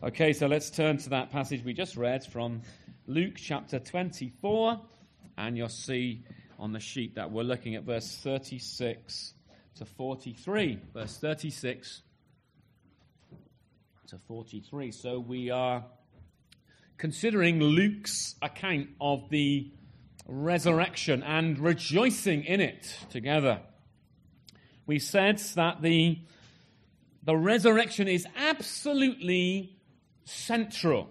Okay, so let's turn to that passage we just read from Luke chapter 24, and you'll see on the sheet that we're looking at verse 36 to 43. Verse 36 to 43. So we are considering Luke's account of the resurrection and rejoicing in it together. We said that the resurrection is absolutely central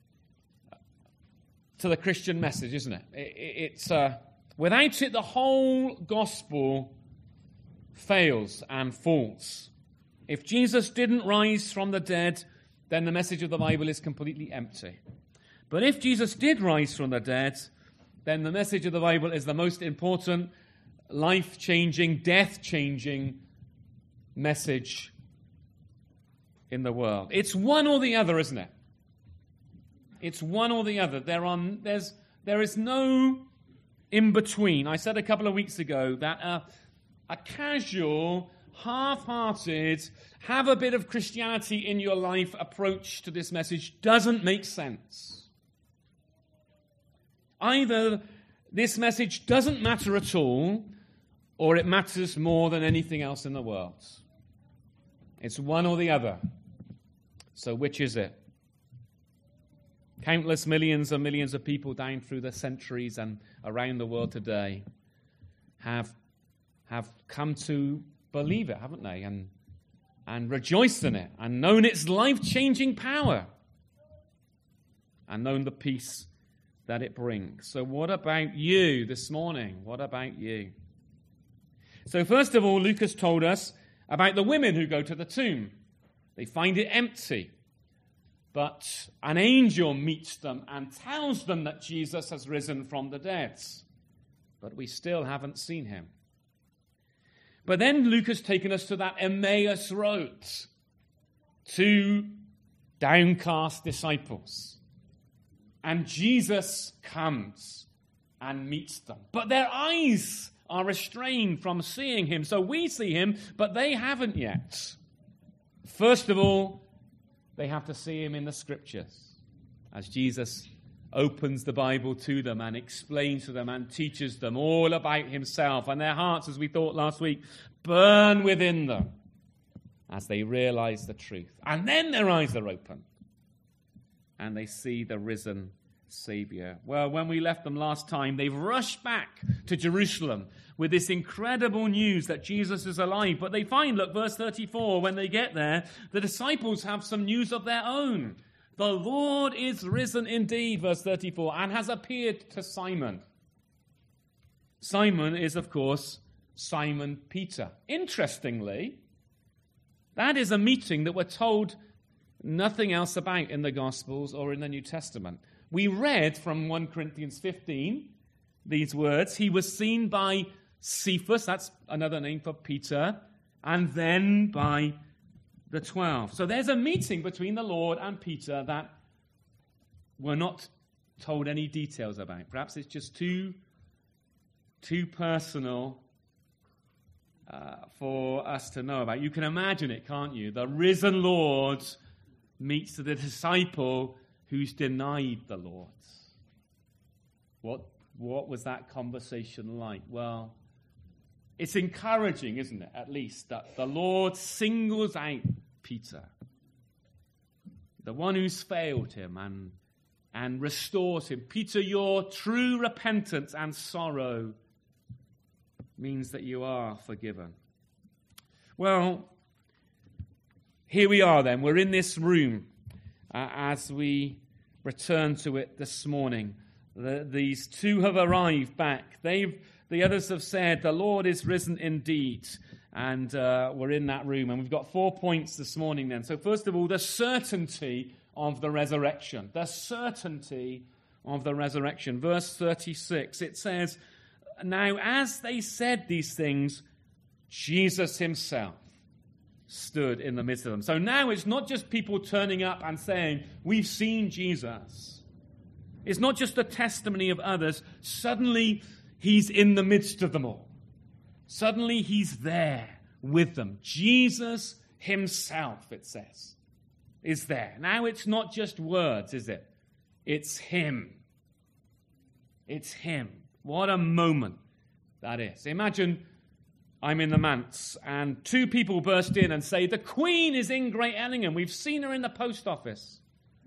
to the Christian message, isn't it? It's without it, the whole gospel fails and falls. If Jesus didn't rise from the dead, then the message of the Bible is completely empty. But if Jesus did rise from the dead, then the message of the Bible is the most important, life-changing, death-changing message in the world. It's one or the other, isn't it? It's one or the other. There is no in-between. I said a couple of weeks ago that a casual, half-hearted, have a bit of Christianity in your life approach to this message doesn't make sense. Either this message doesn't matter at all, or it matters more than anything else in the world. It's one or the other. So which is it? Countless millions and millions of people down through the centuries and around the world today have come to believe it, haven't they? And rejoiced in it, and known its life-changing power, and known the peace that it brings. So what about you this morning? What about you? So first of all, Luke has told us about the women who go to the tomb. They find it empty. But an angel meets them and tells them that Jesus has risen from the dead. But we still haven't seen him. But then Luke has taken us to that Emmaus road, to downcast disciples. And Jesus comes and meets them. But their eyes are restrained from seeing him. So we see him, but they haven't yet. First of all, they have to see him in the Scriptures, as Jesus opens the Bible to them and explains to them and teaches them all about himself. And their hearts, as we thought last week, burn within them as they realize the truth. And then their eyes are opened and they see the risen Savior. Well, when we left them last time, they've rushed back to Jerusalem with this incredible news that Jesus is alive. But they find, look, verse 34, when they get there, the disciples have some news of their own. The Lord is risen indeed, verse 34, and has appeared to Simon. Simon is, of course, Simon Peter. Interestingly, that is a meeting that we're told nothing else about in the Gospels or in the New Testament. We read from 1 Corinthians 15 these words. He was seen by Cephas, that's another name for Peter, and then by the 12. So there's a meeting between the Lord and Peter that we're not told any details about. Perhaps it's just too personal for us to know about. You can imagine it, can't you? The risen Lord meets the disciple who's denied the Lord. What was that conversation like? Well, it's encouraging, isn't it, at least, that the Lord singles out Peter, the one who's failed him, and restores him. Peter, your true repentance and sorrow means that you are forgiven. Well, here we are then. We're in this room as we return to it this morning. These two have arrived back. The others have said, the Lord is risen indeed. And we're in that room. And we've got 4 points this morning then. So first of all, the certainty of the resurrection. The certainty of the resurrection. Verse 36, it says, now as they said these things, Jesus himself stood in the midst of them. So now it's not just people turning up and saying, we've seen Jesus. It's not just the testimony of others. Suddenly, he's in the midst of them all. Suddenly, he's there with them. Jesus himself, it says, is there. Now it's not just words, is it? It's him. It's him. What a moment that is. Imagine I'm in the manse and two people burst in and say, the Queen is in Great Ellingham. We've seen her in the post office.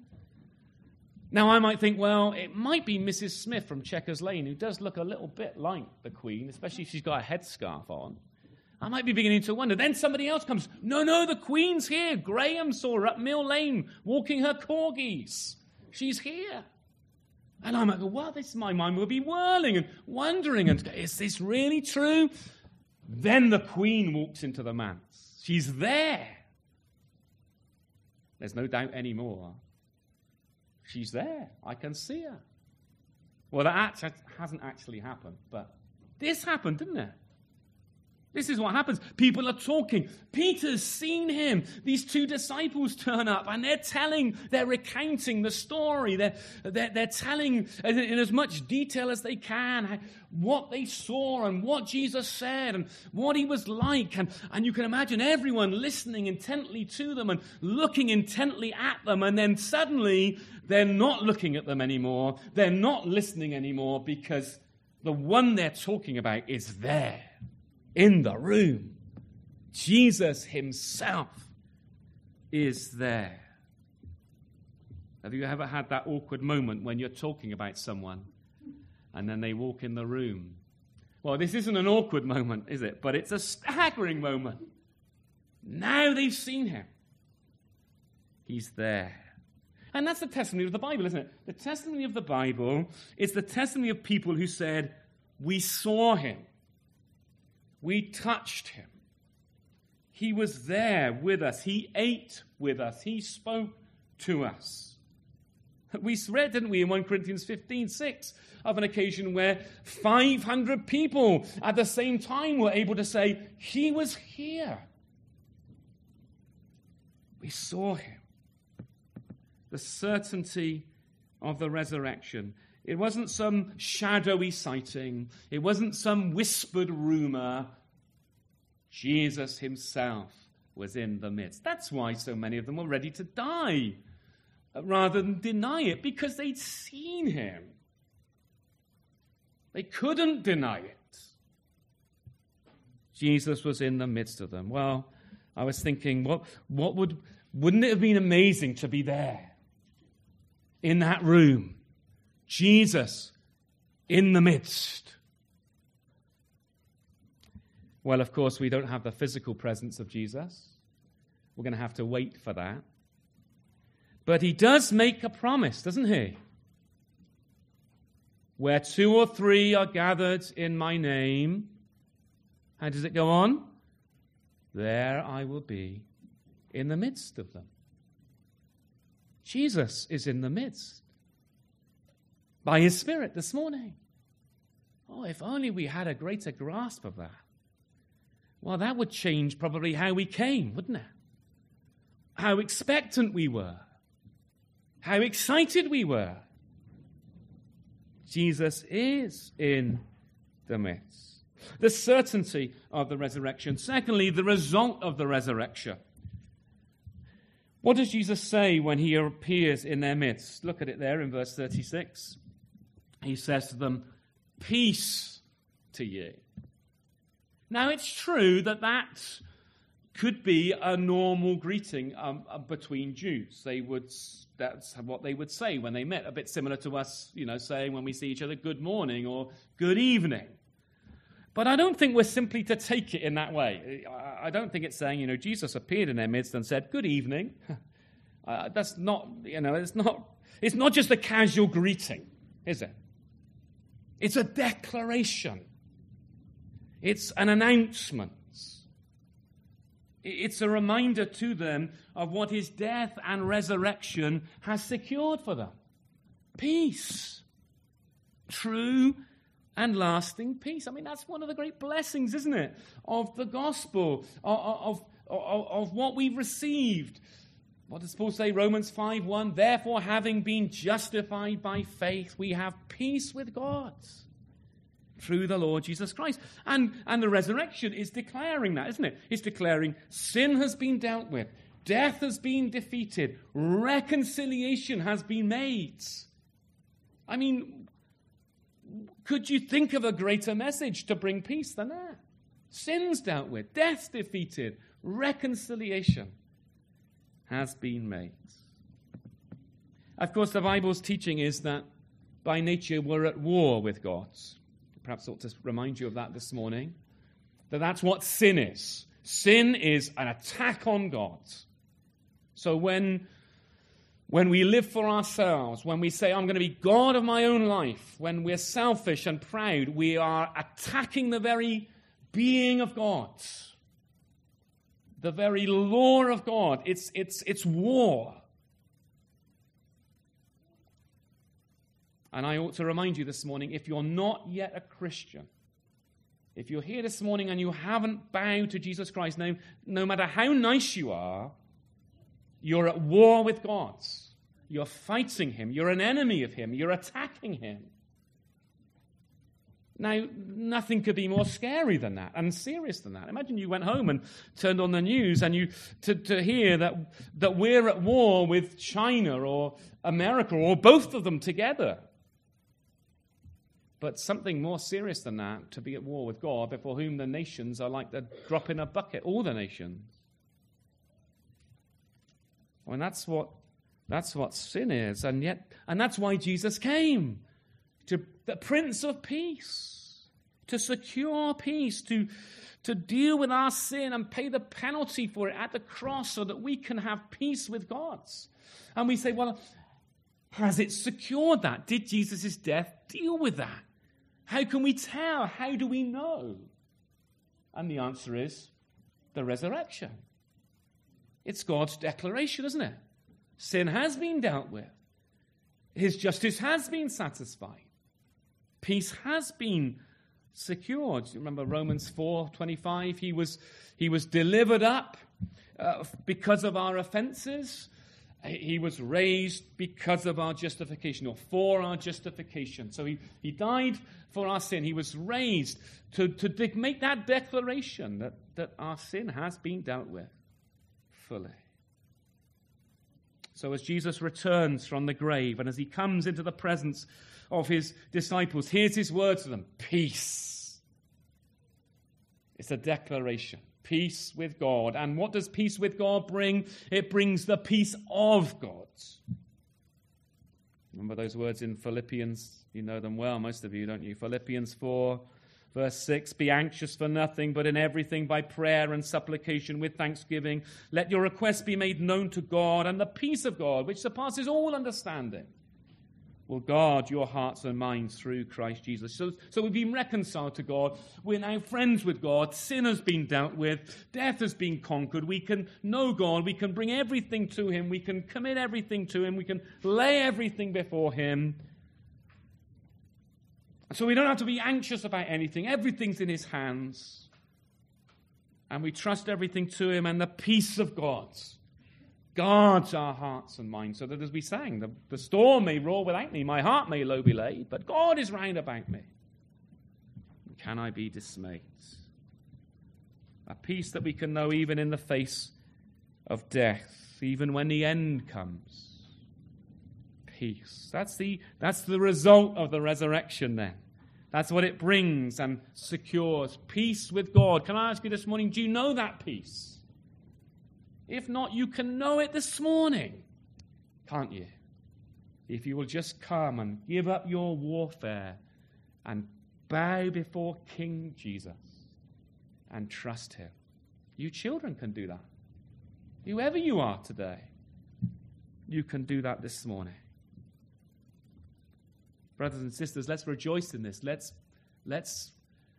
Now I might think, well, it might be Mrs. Smith from Checkers Lane, who does look a little bit like the Queen, especially if she's got a headscarf on. I might be beginning to wonder. Then somebody else comes, no, the Queen's here. Graham saw her up Mill Lane walking her corgis. She's here. And I might go, well, my mind will be whirling and wondering, and is this really true? Then the Queen walks into the manse. She's there. There's no doubt anymore. She's there. I can see her. Well, that hasn't actually happened, but this happened, didn't it? This is what happens. People are talking. Peter's seen him. These two disciples turn up and they're recounting the story. They're telling in as much detail as they can what they saw and what Jesus said and what he was like. And you can imagine everyone listening intently to them and looking intently at them. And then suddenly they're not looking at them anymore. They're not listening anymore because the one they're talking about is there. In the room, Jesus himself is there. Have you ever had that awkward moment when you're talking about someone and then they walk in the room? Well, this isn't an awkward moment, is it? But it's a staggering moment. Now they've seen him. He's there. And that's the testimony of the Bible, isn't it? The testimony of the Bible is the testimony of people who said, we saw him. We touched him. He was there with us. He ate with us. He spoke to us. We read, didn't we, in 1 Corinthians 15:6, of an occasion where 500 people at the same time were able to say, he was here. We saw him. The certainty of the resurrection. It wasn't some shadowy sighting. It wasn't some whispered rumor. Jesus himself was in the midst. That's why so many of them were ready to die rather than deny it, because they'd seen him. They couldn't deny it. Jesus was in the midst of them. Well, I was thinking, wouldn't it have been amazing to be there in that room? Jesus in the midst. Well, of course, we don't have the physical presence of Jesus. We're going to have to wait for that. But he does make a promise, doesn't he? Where 2 or 3 are gathered in my name, how does it go on? There I will be in the midst of them. Jesus is in the midst. By his Spirit this morning. Oh, if only we had a greater grasp of that. Well, that would change probably how we came, wouldn't it? How expectant we were. How excited we were. Jesus is in the midst. The certainty of the resurrection. Secondly, the result of the resurrection. What does Jesus say when he appears in their midst? Look at it there in verse 36. He says to them, peace to you. Now, it's true that could be a normal greeting between Jews. That's what they would say when they met, a bit similar to us, saying when we see each other, good morning or good evening. But I don't think we're simply to take it in that way. I don't think it's saying, Jesus appeared in their midst and said, good evening. That's not, it's not just a casual greeting, is it? It's a declaration. It's an announcement. It's a reminder to them of what his death and resurrection has secured for them. Peace. True and lasting peace. I mean, that's one of the great blessings, isn't it, of the gospel, of what we've received. What does Paul say? Romans 5:1, therefore, having been justified by faith, we have peace with God through the Lord Jesus Christ. And the resurrection is declaring that, isn't it? It's declaring sin has been dealt with. Death has been defeated. Reconciliation has been made. I mean, could you think of a greater message to bring peace than that? Sin's dealt with, death defeated, reconciliation has been made. Of course, the Bible's teaching is that by nature we're at war with God. Perhaps I ought to remind you of that this morning. That's what sin is. Sin is an attack on God. So when we live for ourselves, when we say, I'm going to be God of my own life, when we're selfish and proud, we are attacking the very being of God, the very law of God. It's war. And I ought to remind you this morning, if you're not yet a Christian, if you're here this morning and you haven't bowed to Jesus Christ, no matter how nice you are, you're at war with God. You're fighting him. You're an enemy of him. You're attacking him. Now, nothing could be more scary than that and serious than that. Imagine you went home and turned on the news and to hear that we're at war with China or America or both of them together. But something more serious than that, to be at war with God, before whom the nations are like the drop in a bucket, all the nations. And that's what sin is, and that's why Jesus came, to the Prince of Peace, to secure peace, to deal with our sin and pay the penalty for it at the cross so that we can have peace with God. And we say, well, has it secured that? Did Jesus' death deal with that? How can we tell? How do we know? And the answer is the resurrection. It's God's declaration, isn't it? Sin has been dealt with. His justice has been satisfied. Peace has been secured. You remember Romans 4:25? He was delivered up because of our offenses. He was raised because of our justification, or for our justification. So he died for our sin. He was raised to make that declaration that our sin has been dealt with fully. So as Jesus returns from the grave and as he comes into the presence of his disciples, here's his words to them: peace. It's a declaration. Peace with God. And what does peace with God bring? It brings the peace of God. Remember those words in Philippians? You know them well, most of you, don't you? Philippians 4, verse 6, be anxious for nothing, but in everything by prayer and supplication with thanksgiving, let your requests be made known to God, and the peace of God, which surpasses all understanding, will guard your hearts and minds through Christ Jesus. So we've been reconciled to God. We're now friends with God. Sin has been dealt with. Death has been conquered. We can know God. We can bring everything to him. We can commit everything to him. We can lay everything before him. So we don't have to be anxious about anything. Everything's in his hands. And we trust everything to him, and the peace of God guards our hearts and minds, so that as we sang, the storm may roar without me, my heart may low be laid, but God is round about me. Can I be dismayed? A peace that we can know even in the face of death, even when the end comes. Peace. That's the result of the resurrection then. That's what it brings and secures. Peace with God. Can I ask you this morning, do you know that peace? If not, you can know it this morning, can't you? If you will just come and give up your warfare and bow before King Jesus and trust him. You children can do that. Whoever you are today, you can do that this morning. Brothers and sisters, let's rejoice in this. Let's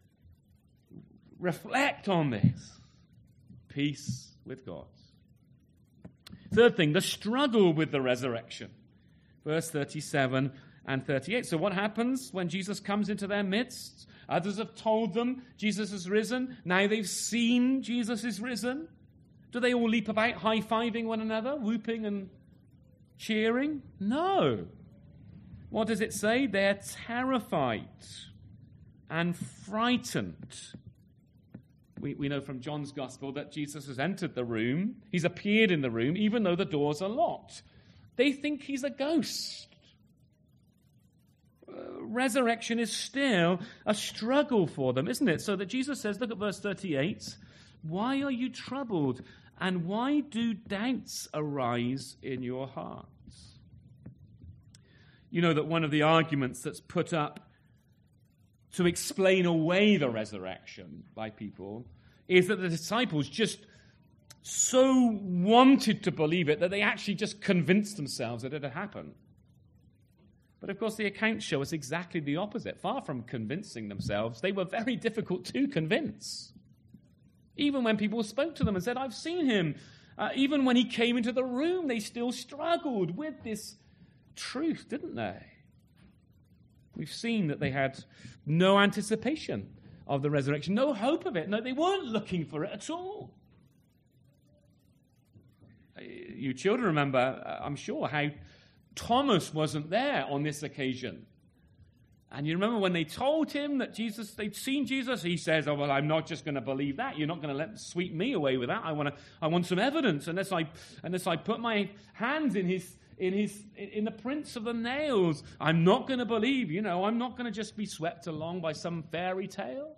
reflect on this. Peace with God. Third thing, the struggle with the resurrection. Verse 37 and 38. So what happens when Jesus comes into their midst? Others have told them Jesus is risen. Now they've seen Jesus is risen. Do they all leap about high-fiving one another, whooping and cheering? No. What does it say? They're terrified and frightened. We know from John's Gospel that Jesus has entered the room. He's appeared in the room, even though the doors are locked. They think he's a ghost. Resurrection is still a struggle for them, isn't it? So that Jesus says, look at verse 38, why are you troubled, and why do doubts arise in your hearts? You know that one of the arguments that's put up to explain away the resurrection by people is that the disciples just so wanted to believe it that they actually just convinced themselves that it had happened. But of course, the accounts show us exactly the opposite. Far from convincing themselves, they were very difficult to convince. Even when people spoke to them and said, I've seen him, even when he came into the room, they still struggled with this truth, didn't they? We've seen that they had no anticipation of the resurrection, no hope of it. No, they weren't looking for it at all. You children remember, I'm sure, how Thomas wasn't there on this occasion. And you remember when they told him that they'd seen Jesus, he says, oh, well, I'm not just going to believe that. You're not going to sweep me away with that. I want some evidence. Unless I put my hands in the prints of the nails, I'm not going to believe. I'm not going to just be swept along by some fairy tale.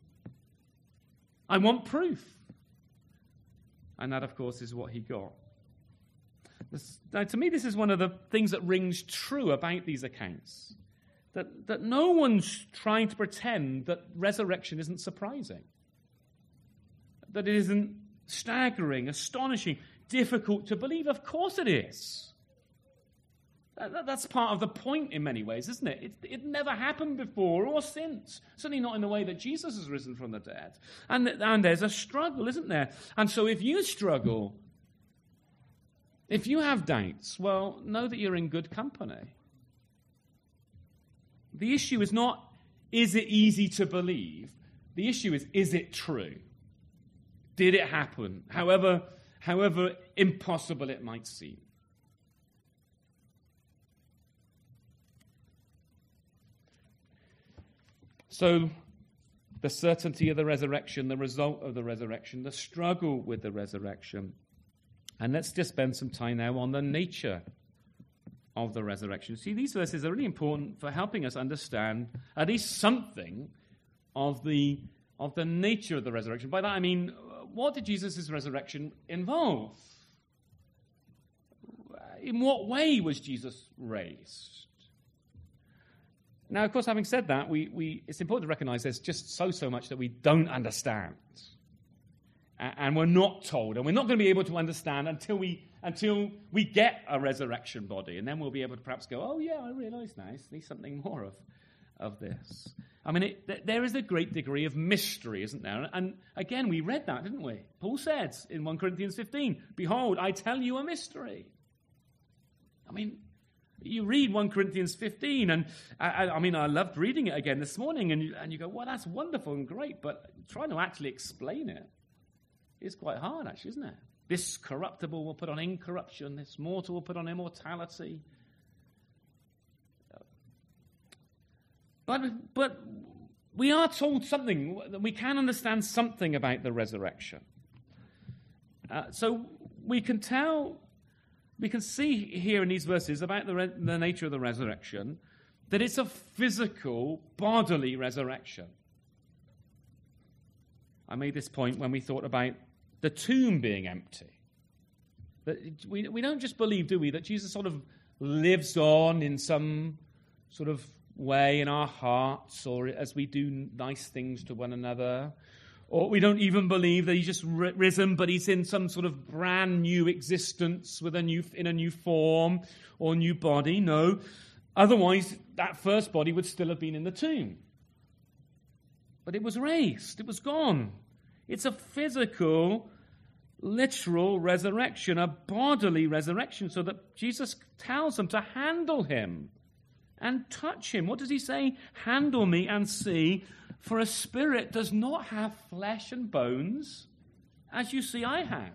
I want proof. And that, of course, is what he got. Now, to me, this is one of the things that rings true about these accounts. That no one's trying to pretend that resurrection isn't surprising. That it isn't staggering, astonishing, difficult to believe. Of course it is. That's part of the point in many ways, isn't it? It never happened before or since. Certainly not in the way that Jesus has risen from the dead. And there's a struggle, isn't there? And so if you struggle, if you have doubts, well, know that you're in good company. The issue is not, is it easy to believe? The issue is it true? Did it happen? However impossible it might seem. So, the certainty of the resurrection, the result of the resurrection, the struggle with the resurrection. And let's just spend some time now on the nature of the resurrection. See, these verses are really important for helping us understand at least something of the nature of the resurrection. By that I mean, what did Jesus' resurrection involve? In what way was Jesus raised? Now, of course, having said that, it's important to recognize there's just so much that we don't understand. And we're not told, and we're not going to be able to understand until we get a resurrection body. And then we'll be able to perhaps go, oh, yeah, I realize now, I see something more of this. I mean, there is a great degree of mystery, isn't there? And again, we read that, didn't we? Paul said in 1 Corinthians 15, behold, I tell you a mystery. I mean, you read 1 Corinthians 15, and I loved reading it again this morning, and you go, well, that's wonderful and great, but trying to actually explain it is quite hard, actually, isn't it? This corruptible will put on incorruption, this mortal will put on immortality. But we are told something, we can understand something about the resurrection. So we can see here in these verses about the nature of the resurrection, that it's a physical, bodily resurrection. I made this point when we thought about the tomb being empty. That we don't just believe, do we, that Jesus sort of lives on in some sort of way in our hearts, or as we do nice things to one another. Or we don't even believe that he's just risen, but he's in some sort of brand new existence in a new form or new body. No. Otherwise, that first body would still have been in the tomb. But it was raised. It was gone. It's a physical, literal resurrection, a bodily resurrection, so that Jesus tells them to handle him and touch him. What does he say? Handle me and see. For a spirit does not have flesh and bones, as you see I have.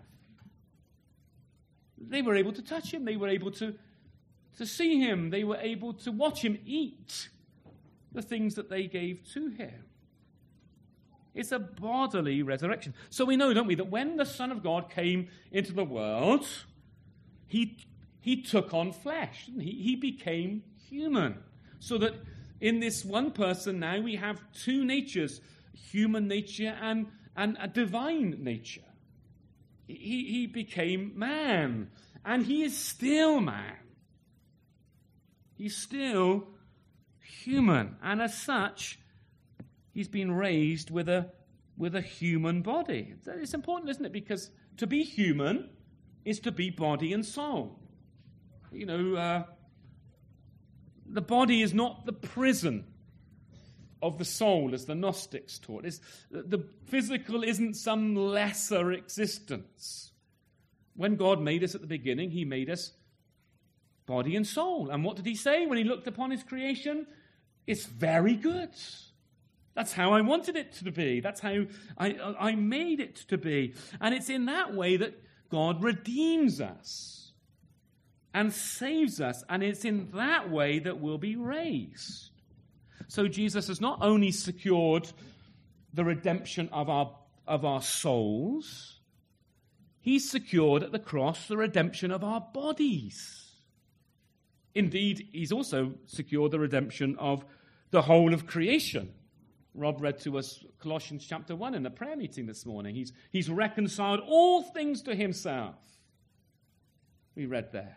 They were able to touch him. They were able to see him. They were able to watch him eat the things that they gave to him. It's a bodily resurrection. So we know, don't we, that when the Son of God came into the world, he took on flesh. He became human. So that in this one person now we have two natures, human nature and a divine nature. He became man, and he is still man. He's still human, and as such, he's been raised with a human body. It's important, isn't it? Because to be human is to be body and soul. You know, the body is not the prison of the soul, as the Gnostics taught. The physical isn't some lesser existence. When God made us at the beginning, he made us body and soul. And what did he say when he looked upon his creation? It's very good. That's how I wanted it to be. That's how I made it to be. And it's in that way that God redeems us and saves us. And it's in that way that we'll be raised. So Jesus has not only secured the redemption of our souls, he's secured at the cross the redemption of our bodies. Indeed, he's also secured the redemption of the whole of creation. Rob read to us Colossians chapter 1 in the prayer meeting this morning. He's reconciled all things to himself. We read there.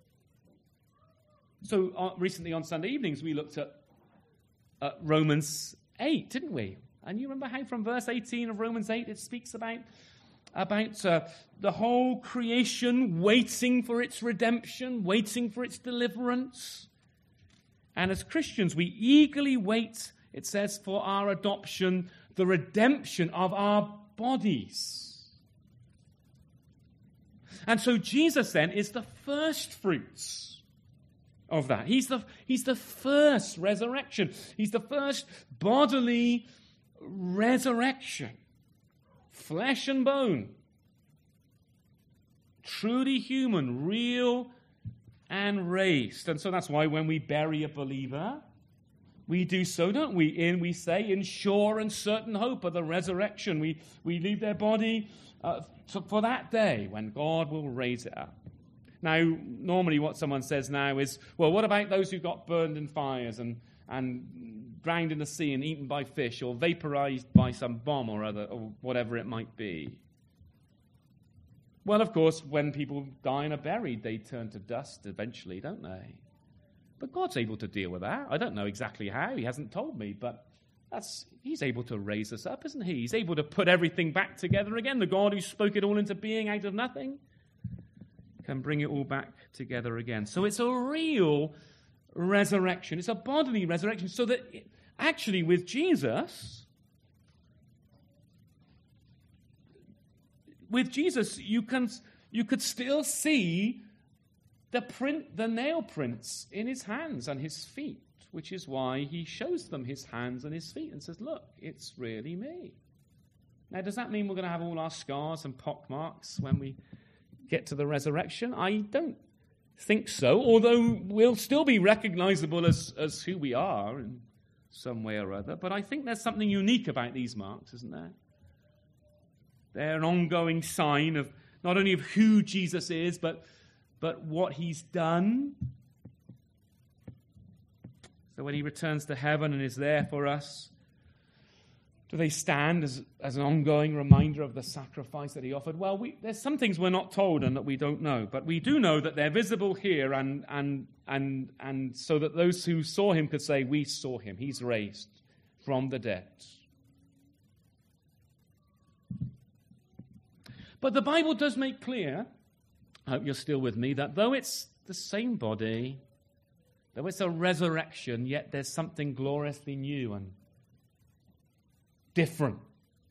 So recently on Sunday evenings we looked at Romans 8, didn't we? And you remember how from verse 18 of Romans 8 it speaks about the whole creation waiting for its redemption, waiting for its deliverance. And as Christians, we eagerly wait, it says, for our adoption, the redemption of our bodies. And so Jesus then is the first fruits of that. He's the first resurrection. He's the first bodily resurrection. Flesh and bone. Truly human, real and raised. And so that's why when we bury a believer, we do so, don't we? We say, in sure and certain hope of the resurrection. We leave their body for that day when God will raise it up. Now, normally what someone says now is, well, what about those who got burned in fires and drowned in the sea and eaten by fish or vaporized by some bomb or other, or whatever it might be? Well, of course, when people die and are buried, they turn to dust eventually, don't they? But God's able to deal with that. I don't know exactly how. He hasn't told me, but he's able to raise us up, isn't he? He's able to put everything back together again. The God who spoke it all into being out of nothing can bring it all back together again. So it's a real resurrection. It's a bodily resurrection. So that actually with Jesus, you could still see the nail prints in his hands and his feet, which is why he shows them his hands and his feet and says, look, it's really me. Now, does that mean we're going to have all our scars and pock marks when we get to the resurrection? I don't think so, although we'll still be recognizable as who we are in some way or other. But I think there's something unique about these marks, isn't there? They're an ongoing sign of not only of who Jesus is, but what he's done. So when he returns to heaven and is there for us, do they stand as an ongoing reminder of the sacrifice that he offered? Well, there's some things we're not told and that we don't know, but we do know that they're visible here, and so that those who saw him could say, we saw him. He's raised from the dead. But the Bible does make clear, I hope you're still with me, that though it's the same body, though it's a resurrection, yet there's something gloriously new and different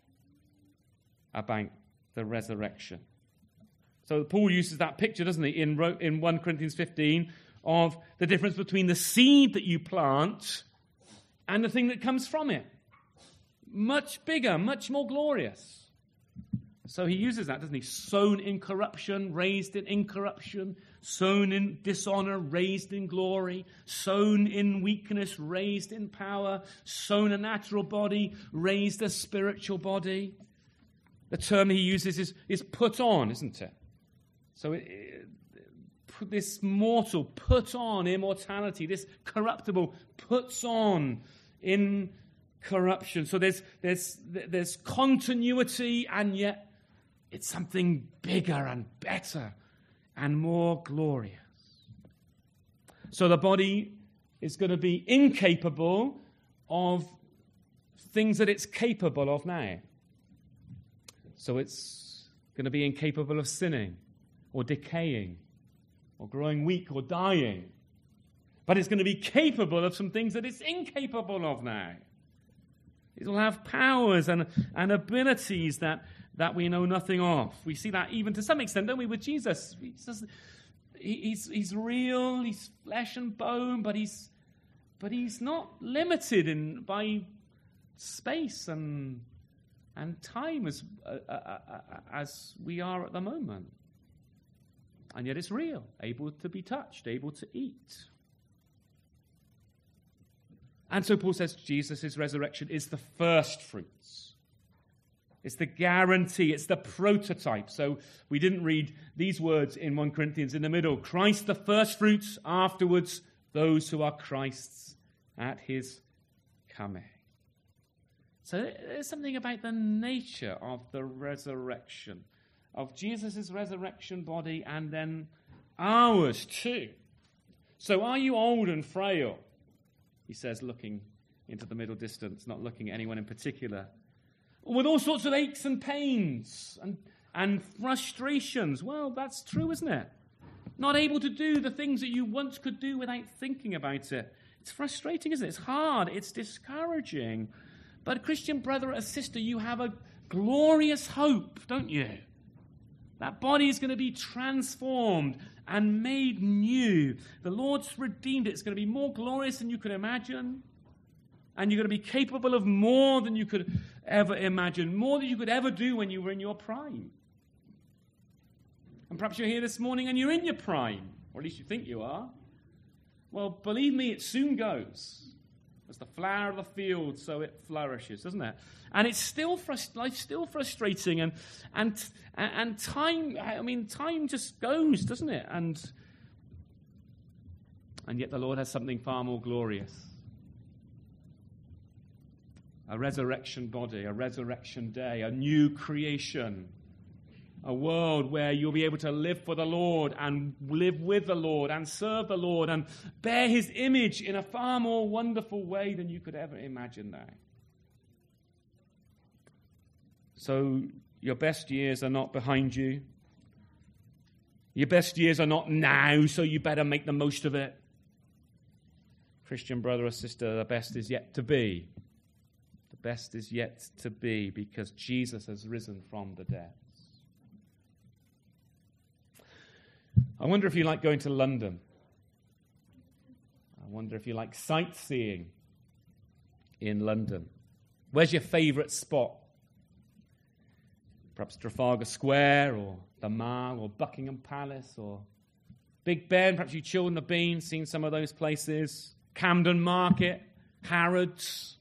about the resurrection. So Paul uses that picture, doesn't he, in 1 Corinthians 15, of the difference between the seed that you plant and the thing that comes from it. Much bigger, much more glorious. So he uses that, doesn't he? Sown in corruption, raised in incorruption, sown in dishonor, raised in glory, sown in weakness, raised in power, sown a natural body, raised a spiritual body. The term he uses is put on, isn't it? So this mortal put on immortality, this corruptible puts on incorruption. So there's continuity, and yet it's something bigger and better and more glorious. So the body is going to be incapable of things that it's capable of now. So it's going to be incapable of sinning or decaying or growing weak or dying. But it's going to be capable of some things that it's incapable of now. It will have powers and abilities that we know nothing of. We see that even to some extent, don't we, with Jesus? He's real, he's flesh and bone, but he's not limited by space and time as we are at the moment. And yet it's real, able to be touched, able to eat. And so Paul says Jesus' resurrection is the first fruits. It's the guarantee. It's the prototype. So we didn't read these words in 1 Corinthians in the middle. Christ the first fruits, afterwards those who are Christ's at his coming. So there's something about the nature of the resurrection, of Jesus' resurrection body, and then ours too. So are you old and frail? He says, looking into the middle distance, not looking at anyone in particular. With all sorts of aches and pains and frustrations. Well, that's true, isn't it? Not able to do the things that you once could do without thinking about it. It's frustrating, isn't it? It's hard. It's discouraging. But Christian brother or sister, you have a glorious hope, don't you? That body is going to be transformed and made new. The Lord's redeemed it. It's going to be more glorious than you could imagine. And you're going to be capable of more than you could ever imagine, more than you could ever do when you were in your prime. And perhaps you're here this morning and you're in your prime, or at least you think you are. Well, believe me, it soon goes. As the flower of the field, so it flourishes, doesn't it? And it's still life's still frustrating, and time. I mean, time just goes, doesn't it? And yet the Lord has something far more glorious: a resurrection body, a resurrection day, a new creation. A world where you'll be able to live for the Lord and live with the Lord and serve the Lord and bear his image in a far more wonderful way than you could ever imagine now. So your best years are not behind you. Your best years are not now, so you better make the most of it. Christian brother or sister, the best is yet to be. The best is yet to be, because Jesus has risen from the dead. I wonder if you like going to London. I wonder if you like sightseeing in London. Where's your favourite spot? Perhaps Trafalgar Square or the Mall or Buckingham Palace or Big Ben. Perhaps you children have been, seen some of those places. Camden Market, Harrods.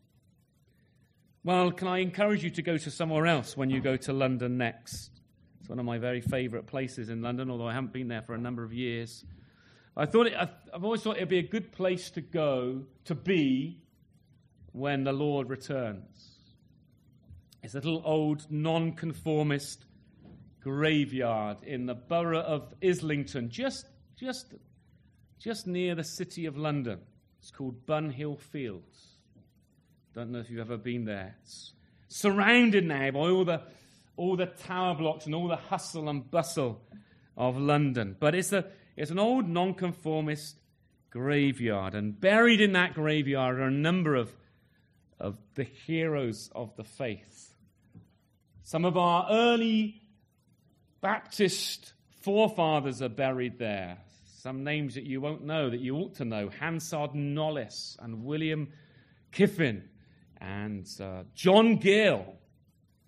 Well, can I encourage you to go to somewhere else when you go to London next? It's one of my very favourite places in London, although I haven't been there for a number of years. I've always thought it would be a good place to go, to be, when the Lord returns. It's a little old nonconformist graveyard in the borough of Islington, just near the city of London. It's called Bunhill Fields. Don't know if you've ever been there. It's surrounded now by all the tower blocks and all the hustle and bustle of London. But it's an old nonconformist graveyard, and buried in that graveyard are a number of the heroes of the faith. Some of our early Baptist forefathers are buried there. Some names that you won't know, that you ought to know: Hansard Knollys and William Kiffin and John Gill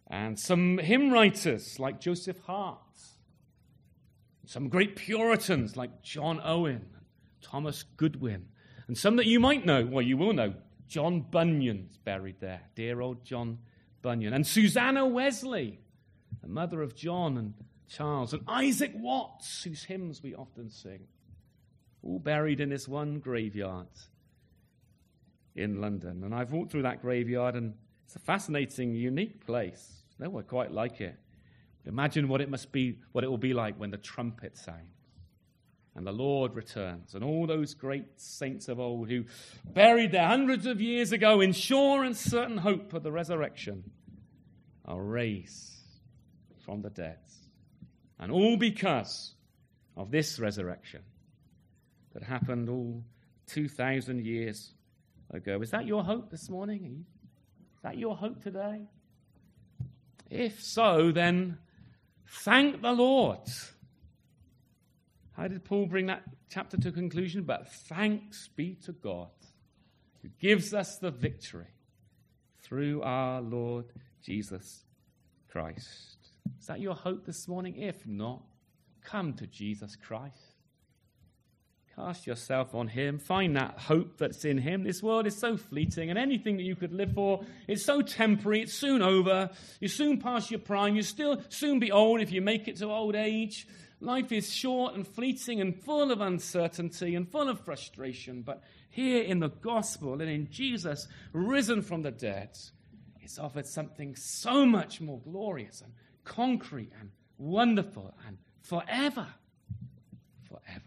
And some hymn writers like Joseph Hart. Some great Puritans like John Owen, Thomas Goodwin. And some that you might know, well, you will know, John Bunyan's buried there. Dear old John Bunyan. And Susanna Wesley, the mother of John and Charles. And Isaac Watts, whose hymns we often sing. All buried in this one graveyard in London. And I've walked through that graveyard, and it's a fascinating, unique place. Nowhere quite like it. Imagine what it will be like when the trumpet sounds and the Lord returns, and all those great saints of old who buried there hundreds of years ago in sure and certain hope of the resurrection are raised from the dead. And all because of this resurrection that happened all 2,000 years ago. Is that your hope this morning? Is that your hope today? If so, then thank the Lord. How did Paul bring that chapter to conclusion? But thanks be to God who gives us the victory through our Lord Jesus Christ. Is that your hope this morning? If not, come to Jesus Christ. Cast yourself on him. Find that hope that's in him. This world is so fleeting, and anything that you could live for is so temporary. It's soon over. You soon pass your prime. You still soon be old if you make it to old age. Life is short and fleeting and full of uncertainty and full of frustration. But here in the gospel and in Jesus risen from the dead, it's offered something so much more glorious and concrete and wonderful and forever. Forever.